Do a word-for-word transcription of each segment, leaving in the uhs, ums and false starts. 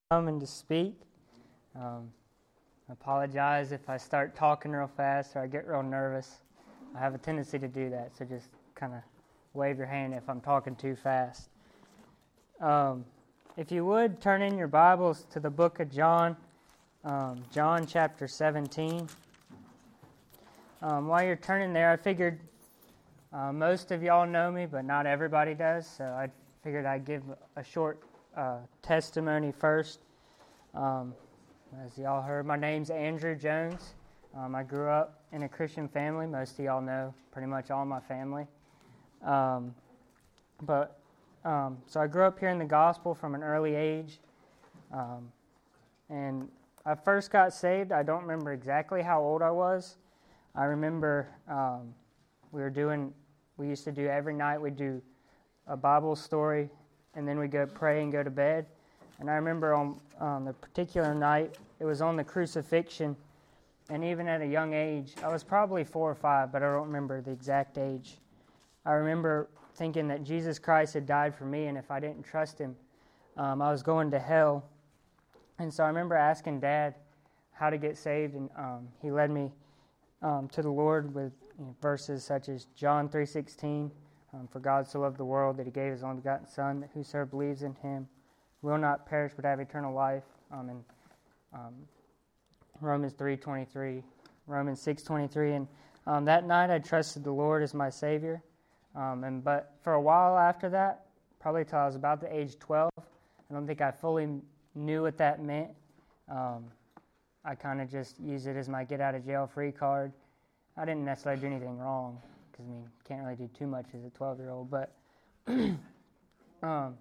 come and to speak. Um, I apologize if I start talking real fast or I get real nervous. I have a tendency to do that, so just kind of wave your hand if I'm talking too fast. Um, if you would, turn in your Bibles to the book of John, um, John chapter seventeen. Um, while you're turning there, I figured uh, most of y'all know me, but not everybody does, so I figured I'd give a short uh, testimony first. Um, as y'all heard, my name's Andrew Jones. Um, I grew up in a Christian family. Most of y'all know pretty much all my family. Um, but um, so I grew up here in the gospel from an early age. Um, and I first got saved. I don't remember exactly how old I was. I remember um, we were doing, we used to do every night, we'd do a Bible story, and then we'd go pray and go to bed. And I remember on um, the particular night, it was on the crucifixion, and even at a young age, I was probably four or five, but I don't remember the exact age. I remember thinking that Jesus Christ had died for me, and if I didn't trust him, um, I was going to hell. And so I remember asking Dad how to get saved, and um, he led me um, to the Lord with you know, verses such as John three sixteen, um, for God so loved the world that he gave his only begotten Son, that whosoever believes in him will not perish but have eternal life, um, and um, Romans three twenty-three, Romans six twenty-three, and um, that night I trusted the Lord as my Savior, um, and but for a while after that, probably till I was about the age twelve, I don't think I fully knew what that meant. Um, I kind of just used it as my get-out-of-jail-free card. I didn't necessarily do anything wrong, because, I mean, can't really do too much as a twelve-year-old, but um,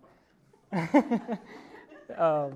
um,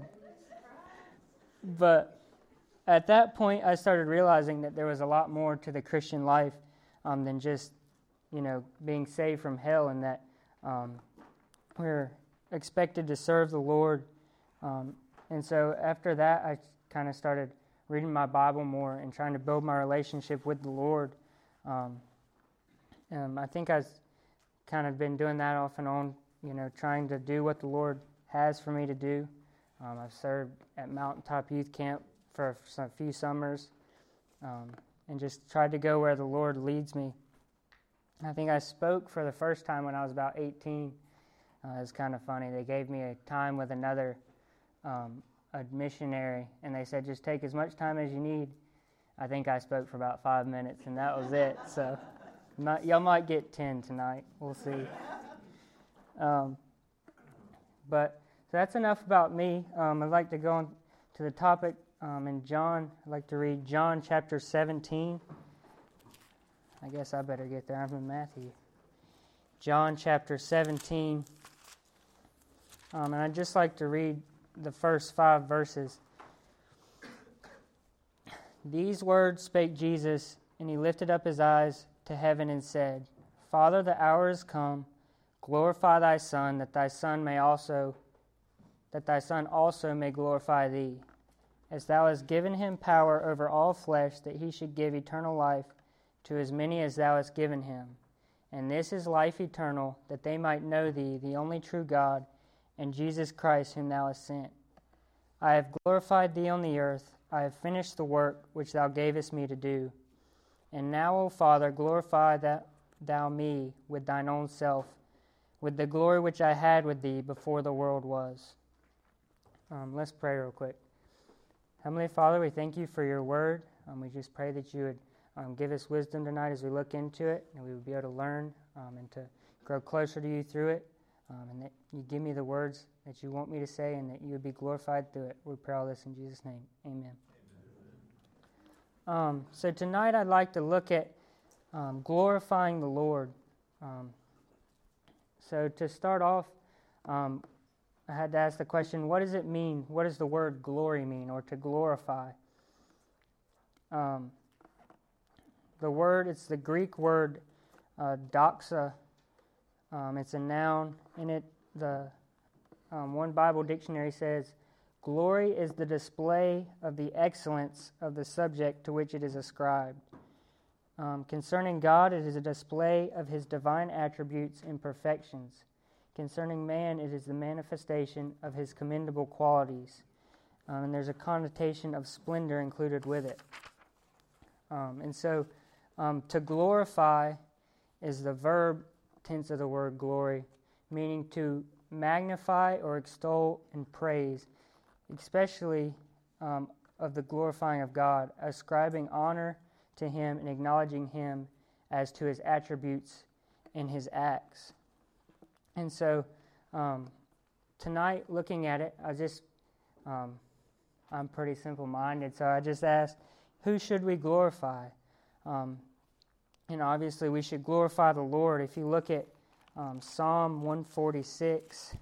but at that point, I started realizing that there was a lot more to the Christian life um, than just, you know, being saved from hell, and that um, we're expected to serve the Lord. Um, and so after that, I kind of started reading my Bible more and trying to build my relationship with the Lord. Um, um, I think I've kind of been doing that off and on, you know, trying to do what the Lord has for me to do. Um, I've served at Mountaintop Youth Camp for a few summers, um, and just tried to go where the Lord leads me. I think I spoke for the first time when I was about eighteen. Uh, it was kind of funny. They gave me a time with another um, a missionary, and they said, just take as much time as you need. I think I spoke for about five minutes, and that was it. So not, y'all might get ten tonight. We'll see. Um, but so that's enough about me. Um, I'd like to go on to the topic um, in John. I'd like to read John chapter seventeen. I guess I better get there. I'm in Matthew. John chapter seventeen. Um, and I'd just like to read the first five verses. These words spake Jesus, and he lifted up his eyes to heaven and said, Father, the hour is come. Glorify thy Son, that thy Son may also, that thy Son also may glorify thee, as thou hast given him power over all flesh, that he should give eternal life to as many as thou hast given him. And this is life eternal, that they might know thee, the only true God, and Jesus Christ, whom thou hast sent. I have glorified thee on the earth. I have finished the work which thou gavest me to do. And now, O Father, glorify that thou me with thine own self, with the glory which I had with thee before the world was. Um, let's pray real quick. Heavenly Father, we thank you for your word. Um, we just pray that you would um, give us wisdom tonight as we look into it, and we would be able to learn um, and to grow closer to you through it. Um, and that you give me the words that you want me to say, and that you would be glorified through it. We pray all this in Jesus' name. Amen. Amen. Um, so tonight I'd like to look at um, glorifying the Lord. Um, so to start off, um, I had to ask the question, what does it mean? What does the word glory mean, or to glorify? Um, the word, it's the Greek word uh, doxa. Um, it's a noun. In it, the um, one Bible dictionary says, glory is the display of the excellence of the subject to which it is ascribed. Um, concerning God, it is a display of his divine attributes and perfections. Concerning man, it is the manifestation of his commendable qualities. um, and there's a connotation of splendor included with it. Um, and so um, to glorify is the verb tense of the word glory, meaning to magnify or extol and praise, especially um, of the glorifying of God, ascribing honor to Him and acknowledging Him as to His attributes and His acts. And so um, tonight, looking at it, I just, um, I'm pretty simple-minded, so I just asked, who should we glorify? Um, and obviously we should glorify the Lord. If you look at um, Psalm one forty-six,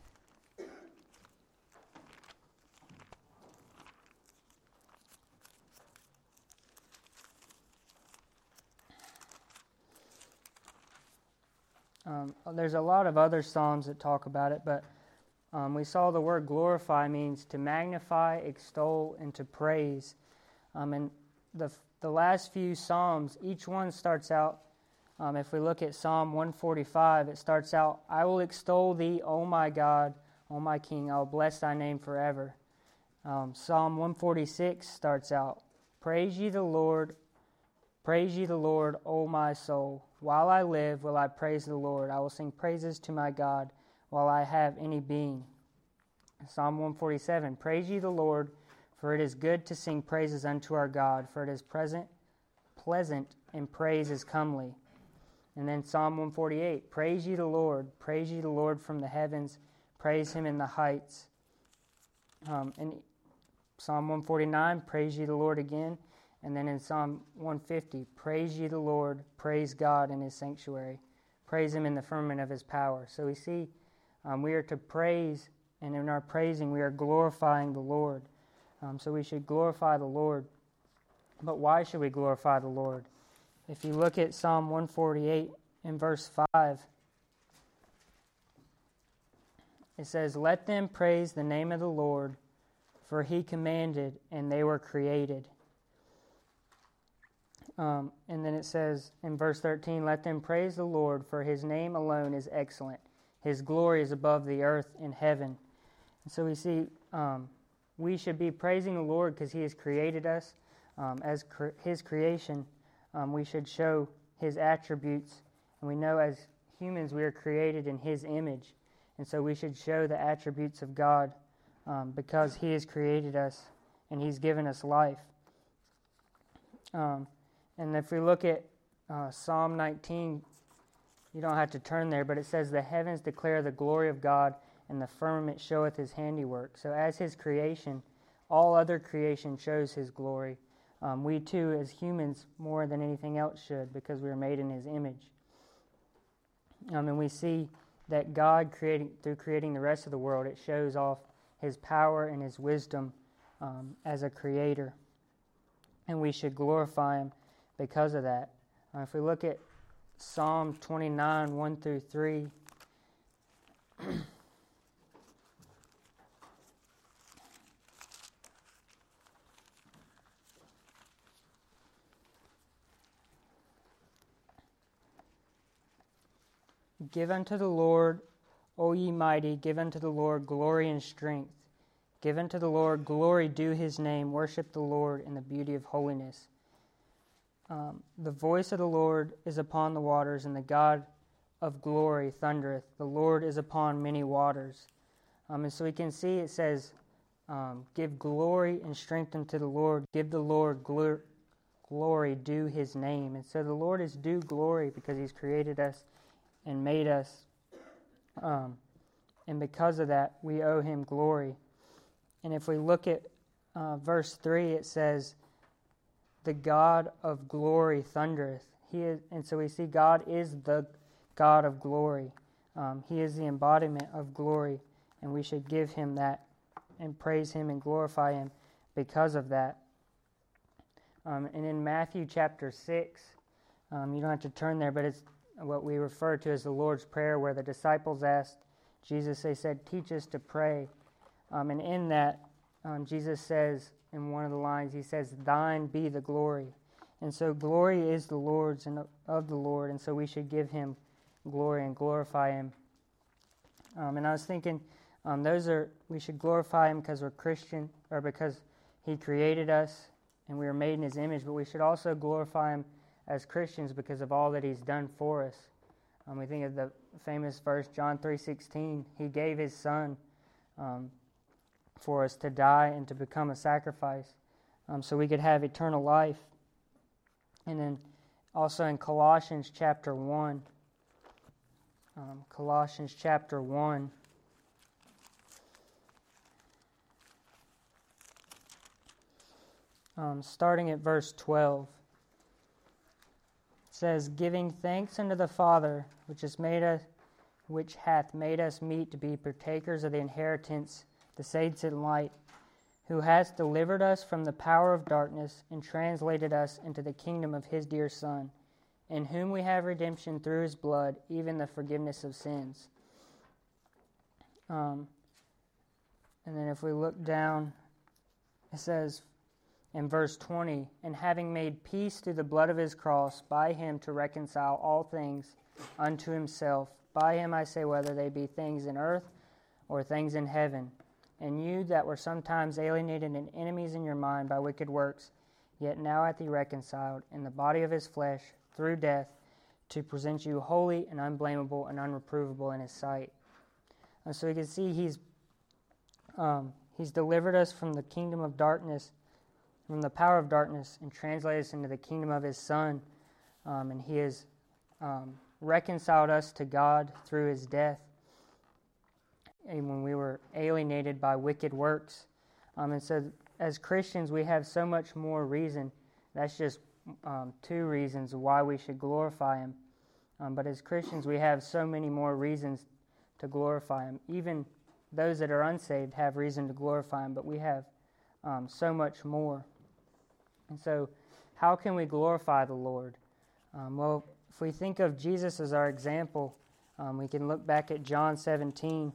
um, there's a lot of other psalms that talk about it, but um, we saw the word glorify means to magnify, extol, and to praise. Um, and the the last few psalms, each one starts out, um, if we look at Psalm one forty-five, it starts out, I will extol thee, O my God, O my King, I will bless thy name forever. Um, Psalm one forty-six starts out, praise ye the Lord, praise ye the Lord, O my soul. While I live, will I praise the Lord. I will sing praises to my God while I have any being. Psalm one forty-seven, praise ye the Lord, for it is good to sing praises unto our God, for it is present, pleasant, and praise is comely. And then Psalm one forty-eight, praise ye the Lord, praise ye the Lord from the heavens, praise Him in the heights. Um, and Psalm one forty-nine, praise ye the Lord again. And then in Psalm one fifty, praise ye the Lord, praise God in His sanctuary, praise Him in the firmament of His power. So we see um, we are to praise, and in our praising we are glorifying the Lord. Um, so we should glorify the Lord. But why should we glorify the Lord? If you look at Psalm one forty-eight in verse five, it says, let them praise the name of the Lord, for He commanded, and they were created. Um, and then it says in verse thirteen, let them praise the Lord, for His name alone is excellent. His glory is above the earth and heaven. And so we see um, we should be praising the Lord because He has created us. Um, as cre- His creation, um, we should show His attributes. And we know as humans we are created in His image. And so we should show the attributes of God um, because He has created us and He's given us life. Um, and if we look at uh, Psalm nineteen, you don't have to turn there, but it says, the heavens declare the glory of God, and the firmament showeth His handiwork. So as His creation, all other creation shows His glory. Um, we too, as humans, more than anything else should, because we are made in His image. Um, and we see that God, creating through creating the rest of the world, it shows off His power and His wisdom um, as a creator. And we should glorify Him because of that. Uh, if we look at Psalm twenty-nine, one through three, give unto the Lord, O ye mighty, give unto the Lord glory and strength. Give unto the Lord glory due His name. Worship the Lord in the beauty of holiness. Um, the voice of the Lord is upon the waters, and the God of glory thundereth. The Lord is upon many waters. Um, and so we can see it says, um, give glory and strength unto the Lord. Give the Lord glor- glory due His name. And so the Lord is due glory because He's created us and made us. Um, and because of that, we owe Him glory. And if we look at uh, verse three, it says, the God of glory thundereth. He is, and so we see God is the God of glory. Um, he is the embodiment of glory, and we should give Him that and praise Him and glorify Him because of that. Um, and in Matthew chapter six, um, you don't have to turn there, but it's what we refer to as the Lord's Prayer, where the disciples asked Jesus, they said, teach us to pray. Um, and in that, um, Jesus says, in one of the lines, He says, thine be the glory. And so glory is the Lord's and of the Lord, and so we should give Him glory and glorify Him. Um, and I was thinking, um, those are, we should glorify Him because we're Christian, or because He created us and we were made in His image, but we should also glorify Him as Christians because of all that He's done for us. Um, we think of the famous verse, John three sixteen. He gave His Son um, for us to die and to become a sacrifice um, so we could have eternal life. And then also in Colossians chapter one, um, Colossians chapter one, um, starting at verse twelve, it says, "Giving thanks unto the Father, which has made us, which hath made us meet to be partakers of the inheritance, the saints in light, who has delivered us from the power of darkness and translated us into the kingdom of His dear Son, in whom we have redemption through His blood, even the forgiveness of sins." Um, and then if we look down, it says in verse twenty, "And having made peace through the blood of His cross, by Him to reconcile all things unto Himself. By Him, I say, whether they be things in earth or things in heaven. And you that were sometimes alienated and enemies in your mind by wicked works, yet now hath He reconciled in the body of His flesh through death, to present you holy and unblameable and unreprovable in His sight." And so we can see He's um, He's delivered us from the kingdom of darkness, from the power of darkness, and translated us into the kingdom of His Son. Um, and He has um, reconciled us to God through His death. And when we were alienated by wicked works. Um, and so as Christians, we have so much more reason. That's just um, two reasons why we should glorify Him. Um, but as Christians, we have so many more reasons to glorify Him. Even those that are unsaved have reason to glorify Him, but we have um, so much more. And so how can we glorify the Lord? Um, well, if we think of Jesus as our example, um, we can look back at John seventeen.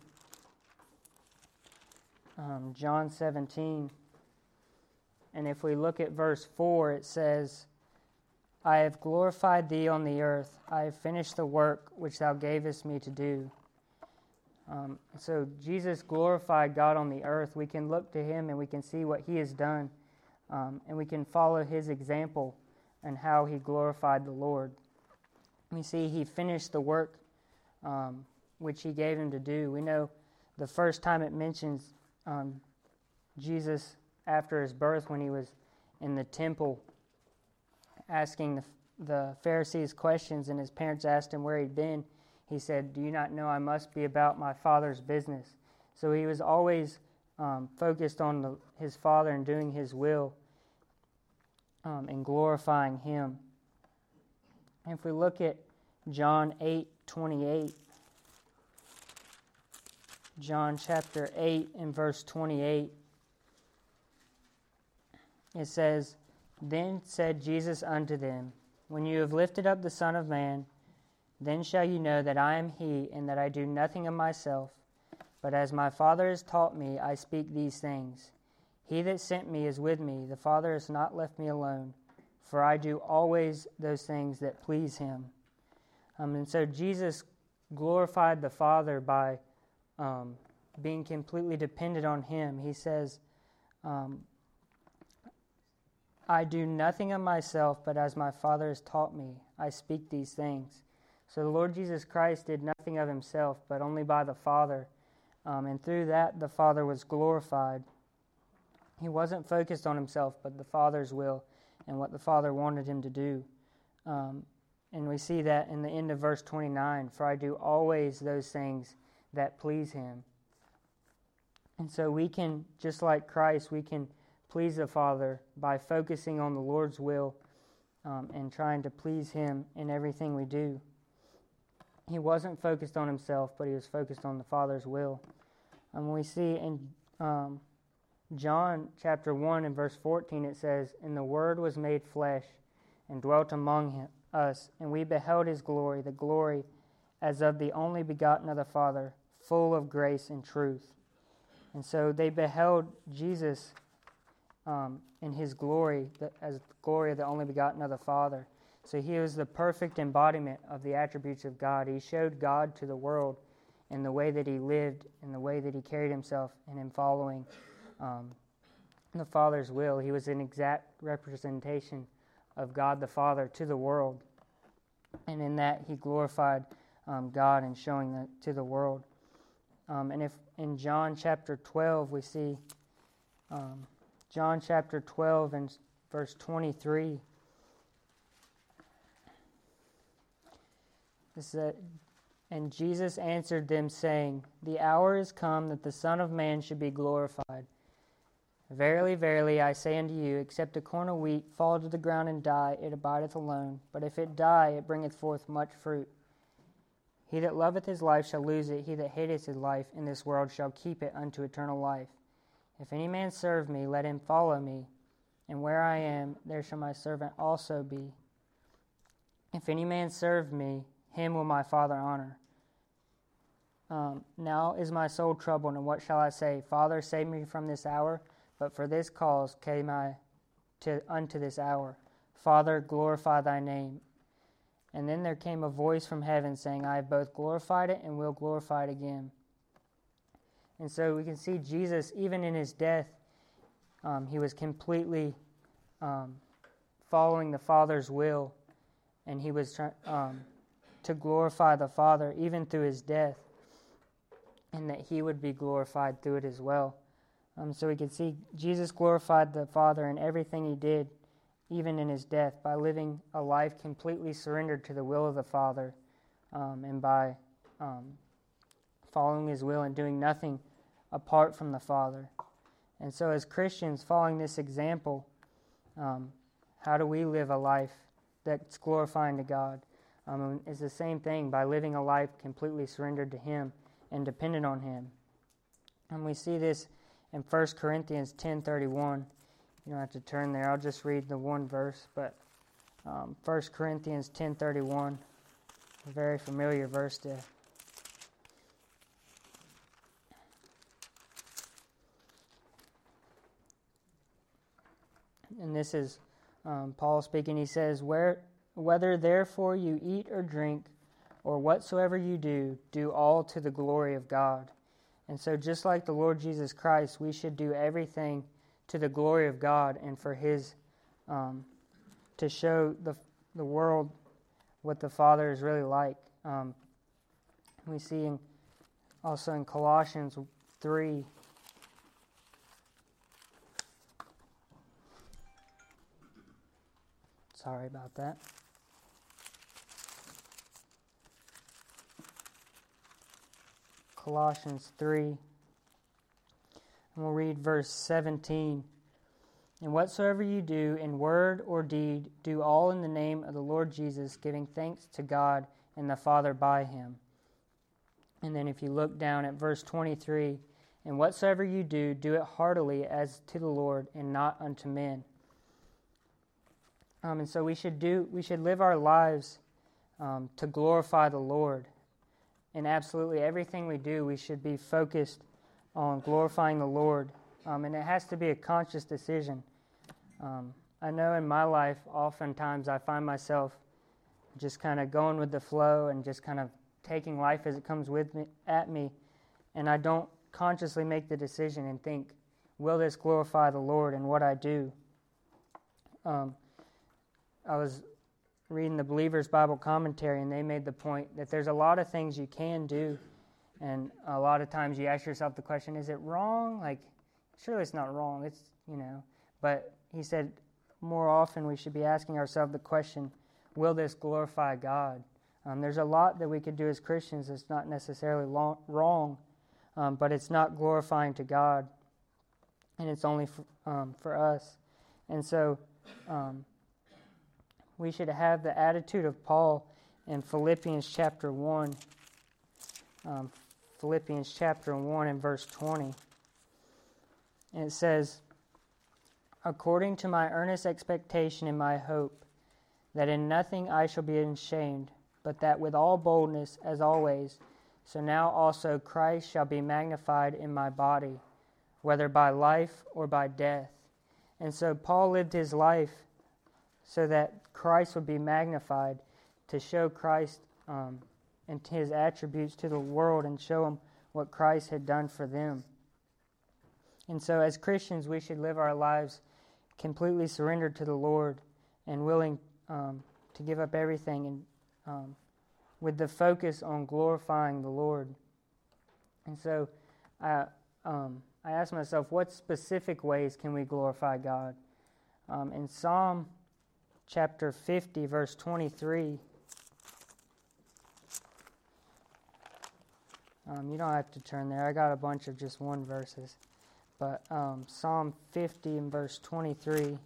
Um, John seventeen, and if we look at verse four, it says, "I have glorified Thee on the earth. I have finished the work which Thou gavest me to do." Um, so Jesus glorified God on the earth. We can look to Him and we can see what He has done, um, and we can follow His example and how He glorified the Lord. We see He finished the work um, which He gave Him to do. We know the first time it mentions Um, Jesus after His birth, when He was in the temple asking the, the Pharisees questions, and His parents asked Him where He'd been, He said, "Do you not know I must be about my Father's business?" So He was always um, focused on the, His Father and doing His will um, and glorifying Him. If we look at John eight twenty-eight, John chapter eight and verse twenty-eight, it says, "Then said Jesus unto them, When you have lifted up the Son of Man, then shall you know that I am He, and that I do nothing of myself, but as my Father has taught me, I speak these things. He that sent me is with me. The Father has not left me alone, for I do always those things that please Him." Um, and so Jesus glorified the Father by Um, being completely dependent on Him. He says, um, "I do nothing of myself, but as my Father has taught me, I speak these things." So the Lord Jesus Christ did nothing of Himself, but only by the Father. Um, and through that, the Father was glorified. He wasn't focused on Himself, but the Father's will and what the Father wanted Him to do. Um, and we see that in the end of verse twenty-nine, "For I do always those things that please Him." And so we can, just like Christ, we can please the Father by focusing on the Lord's will um, and trying to please Him in everything we do. He wasn't focused on Himself, but He was focused on the Father's will. And we see in um, John chapter one and verse fourteen, it says, "And the Word was made flesh and dwelt among him, us, and we beheld His glory, the glory as of the only begotten of the Father, full of grace and truth." And so they beheld Jesus um, in His glory, the, as the glory of the only begotten of the Father. So He was the perfect embodiment of the attributes of God. He showed God to the world in the way that He lived, in the way that He carried Himself, and in following um, the Father's will. He was an exact representation of God the Father to the world. And in that, he glorified um, God in showing that to the world. Um, and if in John chapter twelve, we see um, John chapter twelve and verse twenty-three. This is, and Jesus answered them, saying, The hour is come that the Son of Man should be glorified. Verily, verily, I say unto you, except a corn of wheat fall to the ground and die, it abideth alone. But if it die, it bringeth forth much fruit. He that loveth his life shall lose it. He that hateth his life in this world shall keep it unto eternal life. If any man serve me, let him follow me. And where I am, there shall my servant also be. If any man serve me, him will my Father honor. Um, now is my soul troubled, and what shall I say? Father, save me from this hour. But for this cause came I to unto this hour. Father, glorify thy name. And then there came a voice from heaven saying, I have both glorified it and will glorify it again. And so we can see Jesus, even in his death, um, he was completely um, following the Father's will. And he was trying um, to glorify the Father even through his death. And that he would be glorified through it as well. Um, so we can see Jesus glorified the Father in everything he did, even in his death, by living a life completely surrendered to the will of the Father, um, and by um, following his will and doing nothing apart from the Father. And so as Christians, following this example, um, how do we live a life that's glorifying to God? Um, it's the same thing by living a life completely surrendered to him and dependent on him. And we see this in First Corinthians ten thirty-one. You don't have to turn there. I'll just read the one verse. But um, First Corinthians ten thirty-one, a very familiar verse to and this is um, Paul speaking. He says, Where, whether therefore you eat or drink, or whatsoever you do, do all to the glory of God. And so just like the Lord Jesus Christ, we should do everything to the glory of God and for his, um, to show the the world what the Father is really like. Um, we see in, also in Colossians three, sorry about that. Colossians three, and we'll read verse seventeen. And whatsoever you do in word or deed, do all in the name of the Lord Jesus, giving thanks to God and the Father by him. And then if you look down at verse twenty-three, and whatsoever you do, do it heartily as to the Lord and not unto men. Um, and so we should do, we should live our lives um, to glorify the Lord. And absolutely everything we do, we should be focused on glorifying the Lord. Um, and it has to be a conscious decision. Um, I know in my life, oftentimes I find myself just kind of going with the flow and just kind of taking life as it comes with me, at me. And I don't consciously make the decision and think, will this glorify the Lord in what I do? Um, I was reading the Believer's Bible Commentary, and they made the point that there's a lot of things you can do, and a lot of times you ask yourself the question, is it wrong? Like, surely it's not wrong, it's, you know, but he said more often we should be asking ourselves the question, will this glorify God? Um, there's a lot that we could do as Christians that's not necessarily long, wrong, um, but it's not glorifying to God, and it's only for, um, for us. And so um, we should have the attitude of Paul in Philippians chapter one. Um, Philippians chapter one and verse twenty. And it says, according to my earnest expectation and my hope, that in nothing I shall be ashamed, but that with all boldness, as always, so now also Christ shall be magnified in my body, whether by life or by death. And so Paul lived his life so that Christ would be magnified, to show Christ um, and his attributes to the world and show them what Christ had done for them. And so as Christians, we should live our lives completely surrendered to the Lord and willing um, to give up everything, and um, with the focus on glorifying the Lord. And so I, um, I asked myself, what specific ways can we glorify God? Um, in Psalm chapter fifty, verse twenty-three, um, you don't have to turn there. I got a bunch of just one verses. But um, Psalm fifty and verse twenty-three,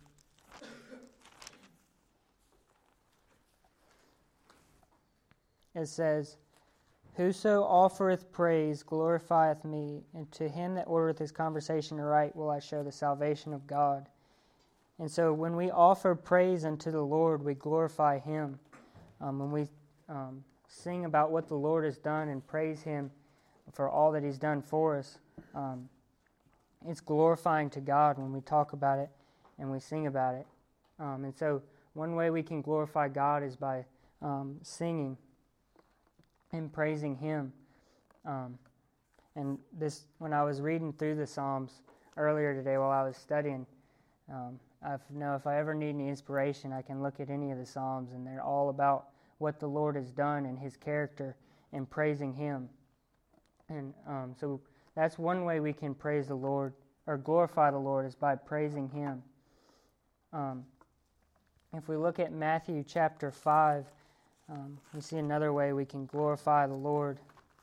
it says, "Whoso offereth praise glorifieth me, and to him that ordereth his conversation aright will I show the salvation of God." And so when we offer praise unto the Lord, we glorify Him. Um, when we um, sing about what the Lord has done and praise Him for all that He's done for us, um, it's glorifying to God when we talk about it and we sing about it. Um, and so one way we can glorify God is by um, singing and praising Him. Um, and this, when I was reading through the Psalms earlier today while I was studying, um, I know if I ever need any inspiration, I can look at any of the Psalms, and they're all about what the Lord has done and His character and praising Him. And um, so that's one way we can praise the Lord or glorify the Lord, is by praising Him. Um, if we look at Matthew chapter five, um, we see another way we can glorify the Lord.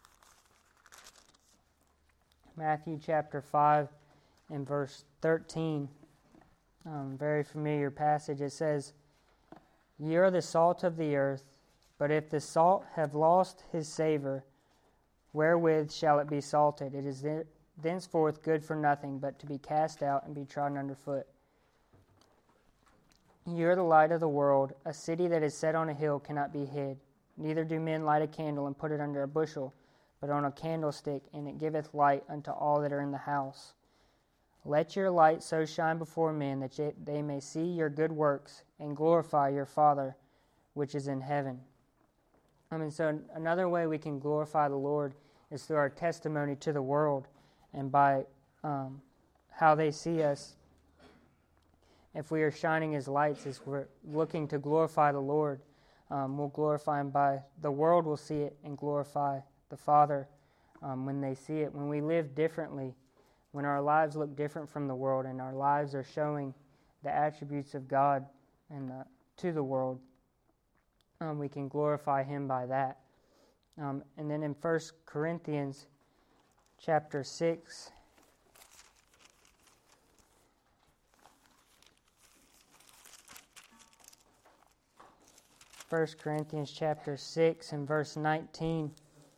Matthew chapter five and verse thirteen. Um, very familiar passage. It says, "Ye are the salt of the earth, but if the salt have lost his savor, wherewith shall it be salted? It is thenceforth good for nothing, but to be cast out and be trodden under foot. Ye are the light of the world. A city that is set on a hill cannot be hid. Neither do men light a candle and put it under a bushel, but on a candlestick, and it giveth light unto all that are in the house. Let your light so shine before men that they may see your good works and glorify your Father which is in heaven." I mean, so another way we can glorify the Lord is through our testimony to the world, and by um, how they see us. If we are shining His lights, as we're looking to glorify the Lord, um, we'll glorify Him by the world will see it and glorify the Father um, when they see it. When we live differently, when our lives look different from the world and our lives are showing the attributes of God and the, to the world, um, we can glorify Him by that. Um, and then in First Corinthians chapter six, First Corinthians chapter six and verse nineteen.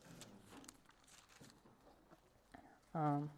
Um,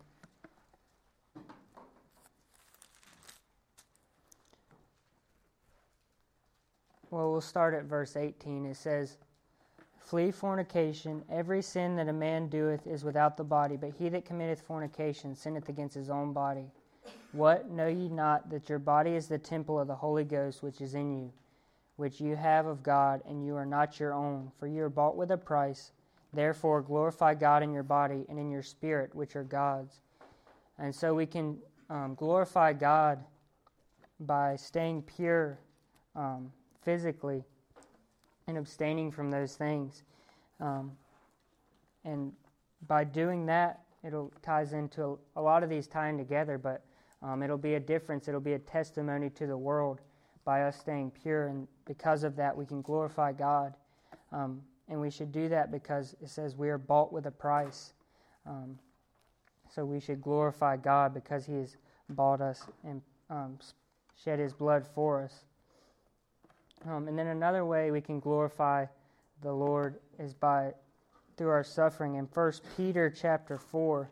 Well, we'll start at verse eighteen. It says, "Flee fornication. Every sin that a man doeth is without the body, but he that committeth fornication sinneth against his own body. What, know ye not that your body is the temple of the Holy Ghost which is in you, which you have of God, and you are not your own? For you are bought with a price. Therefore glorify God in your body and in your spirit, which are God's." And so we can um, glorify God by staying pure um, physically and abstaining from those things. Um, and by doing that, it'll ties into a, a lot of these tying together, but um, it'll be a difference. It'll be a testimony to the world by us staying pure, and because of that, we can glorify God. Um, and we should do that because it says we are bought with a price. Um, so we should glorify God because He has bought us and um, shed His blood for us. Um, and then another way we can glorify the Lord is by through our suffering. In First Peter chapter four,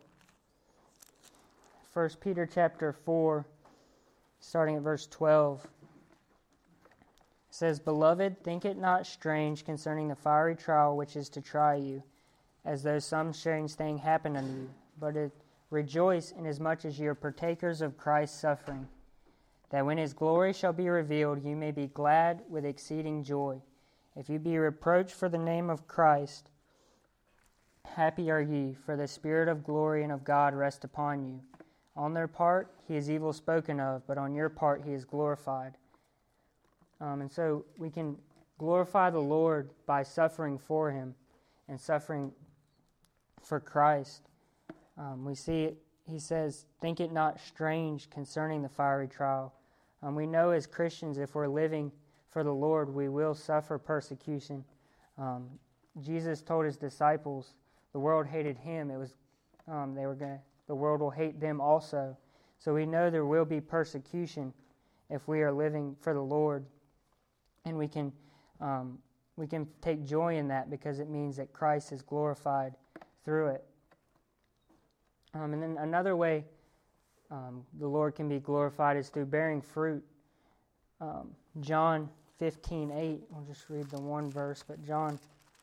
First Peter chapter four, starting at verse twelve, it says, "Beloved, think it not strange concerning the fiery trial which is to try you, as though some strange thing happened unto you, but it, rejoice inasmuch as ye are partakers of Christ's suffering, that when His glory shall be revealed, you may be glad with exceeding joy. If you be reproached for the name of Christ, happy are ye, for the Spirit of glory and of God rest upon you. On their part, he is evil spoken of, but on your part, he is glorified. Um, and so we can glorify the Lord by suffering for him and suffering for Christ. Um, we see it, he says, think it not strange concerning the fiery trial. Um, we know as Christians, if we're living for the Lord, we will suffer persecution. Um, Jesus told his disciples, the world hated him. It was um, they were going to. The world will hate them also. So we know there will be persecution if we are living for the Lord, and we can um, we can take joy in that because it means that Christ is glorified through it. Um, and then another way um, the Lord can be glorified is through bearing fruit. Um, John fifteen eight. I'll just read the one verse, but John.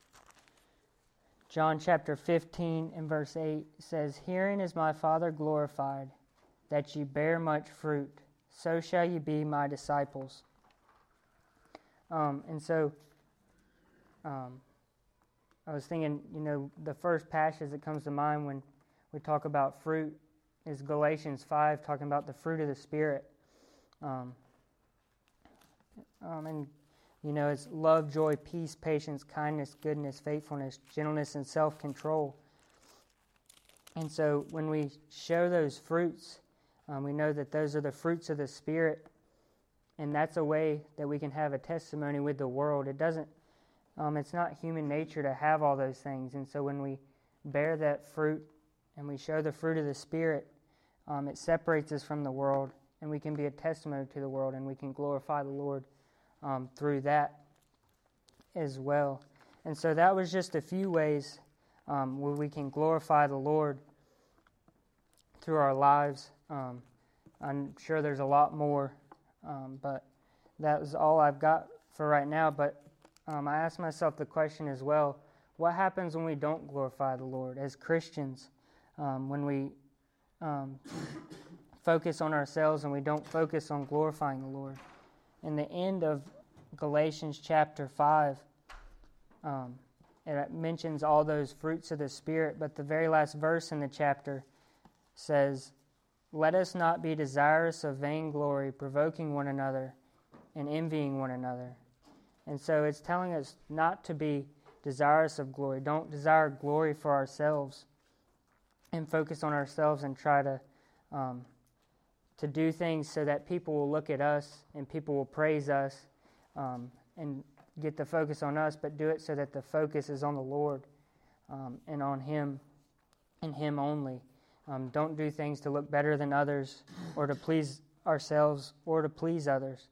John chapter fifteen and verse eight says, Herein is my Father glorified, that ye bear much fruit, so shall ye be my disciples. Um, and so, um, I was thinking, you know, the first passage that comes to mind when we talk about fruit is Galatians five, talking about the fruit of the Spirit. Um, um, and You know, it's love, joy, peace, patience, kindness, goodness, faithfulness, gentleness, and self-control. And so when we show those fruits, um, we know that those are the fruits of the Spirit, and that's a way that we can have a testimony with the world. It doesn't, um, it's not human nature to have all those things. And so when we bear that fruit and we show the fruit of the Spirit, um, it separates us from the world, and we can be a testimony to the world, and we can glorify the Lord Um, through that as well. And so that was just a few ways um, where we can glorify the Lord through our lives. Um, I'm sure there's a lot more, um, but that was all I've got for right now. But um, I asked myself the question as well, what happens when we don't glorify the Lord as Christians, um, when we um, focus on ourselves and we don't focus on glorifying the Lord? In the end of Galatians chapter five, um, it mentions all those fruits of the Spirit, but the very last verse in the chapter says, Let us not be desirous of vainglory, provoking one another and envying one another. And so it's telling us not to be desirous of glory. Don't desire glory for ourselves and focus on ourselves and try to um, to do things so that people will look at us and people will praise us um, and get the focus on us, but do it so that the focus is on the Lord um, and on Him and Him only. Um, don't do things to look better than others or to please ourselves or to please others.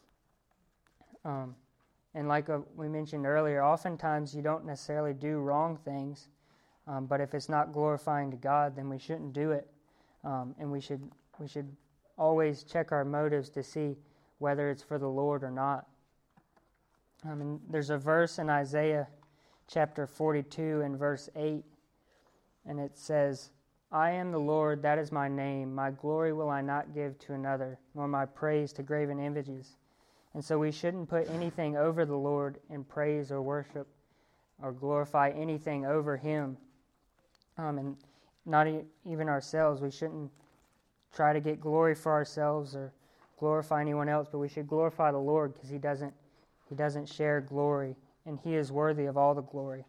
Um, and like uh, we mentioned earlier, oftentimes you don't necessarily do wrong things, um, but if it's not glorifying to God, then we shouldn't do it, um, and we should we should always check our motives to see whether it's for the Lord or not. Um, and there's a verse in Isaiah chapter forty-two and verse eight, and it says, I am the Lord, that is my name. My glory will I not give to another, nor my praise to graven images. And so we shouldn't put anything over the Lord in praise or worship or glorify anything over Him. Um, and not e- even ourselves. We shouldn't try to get glory for ourselves or glorify anyone else, but we should glorify the Lord because He doesn't He doesn't share glory, and He is worthy of all the glory.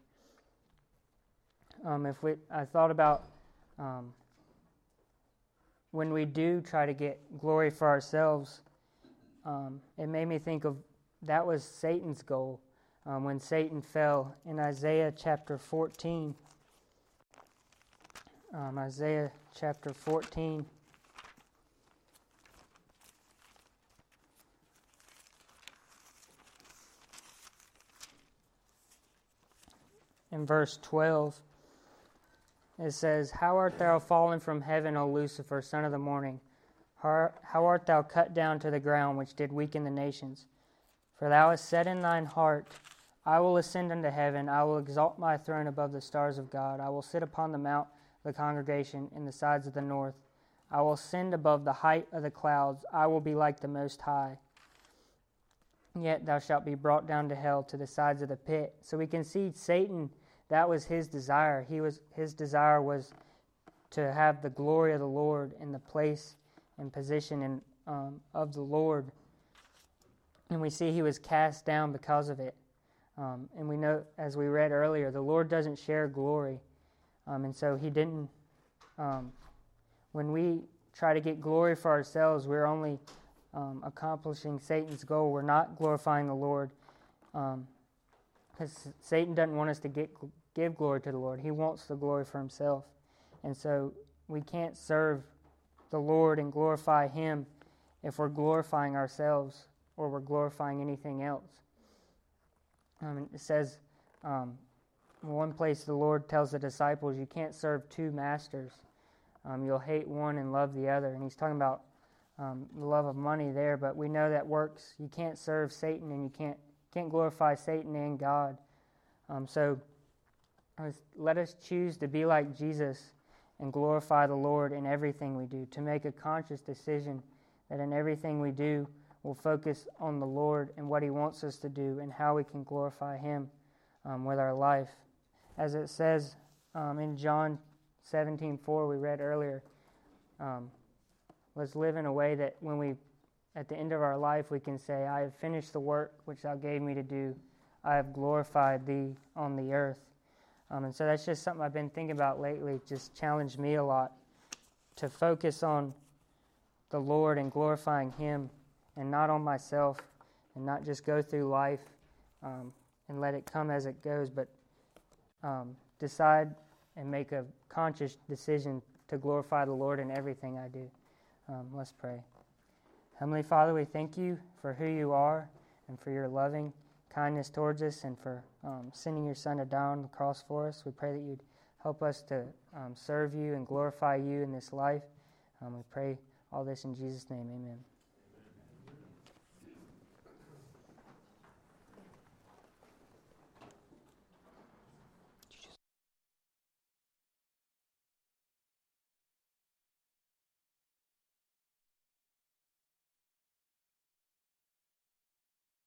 Um, if we, I thought about um, when we do try to get glory for ourselves, um, it made me think of that was Satan's goal um, when Satan fell in Isaiah chapter fourteen. Um, Isaiah chapter fourteen. In verse twelve, it says, How art thou fallen from heaven, O Lucifer, son of the morning? How, how art thou cut down to the ground, which did weaken the nations? For thou hast said in thine heart, I will ascend unto heaven, I will exalt my throne above the stars of God, I will sit upon the mount of the congregation in the sides of the north, I will ascend above the height of the clouds, I will be like the Most High. Yet thou shalt be brought down to hell, to the sides of the pit. So we can see Satan, that was his desire. He was his desire was to have the glory of the Lord in the place and position in, um, of the Lord. And we see he was cast down because of it. Um, and we know, as we read earlier, the Lord doesn't share glory. Um, and so he didn't, um, when we try to get glory for ourselves, we're only um, accomplishing Satan's goal. We're not glorifying the Lord. Um, because Satan doesn't want us to get give glory to the Lord. He wants the glory for himself. And so we can't serve the Lord and glorify him if we're glorifying ourselves or we're glorifying anything else. Um, it says, um, in one place the Lord tells the disciples, you can't serve two masters. Um, you'll hate one and love the other. And he's talking about um, the love of money there, but we know that works. You can't serve Satan and you can't can't glorify Satan and God. Um, so let us choose to be like Jesus and glorify the Lord in everything we do, to make a conscious decision that in everything we do, we'll focus on the Lord and what he wants us to do and how we can glorify him um, with our life. As it says um, in John seventeen four, we read earlier, um, let's live in a way that when we at the end of our life, we can say, I have finished the work which thou gave me to do. I have glorified thee on the earth. Um, and so that's just something I've been thinking about lately. It just challenged me a lot to focus on the Lord and glorifying him and not on myself, and not just go through life um, and let it come as it goes, but um, decide and make a conscious decision to glorify the Lord in everything I do. Um, let's pray. Heavenly Father, we thank you for who you are and for your loving kindness towards us and for um, sending your Son to die on the cross for us. We pray that you'd help us to um, serve you and glorify you in this life. Um, we pray all this in Jesus' name. Amen.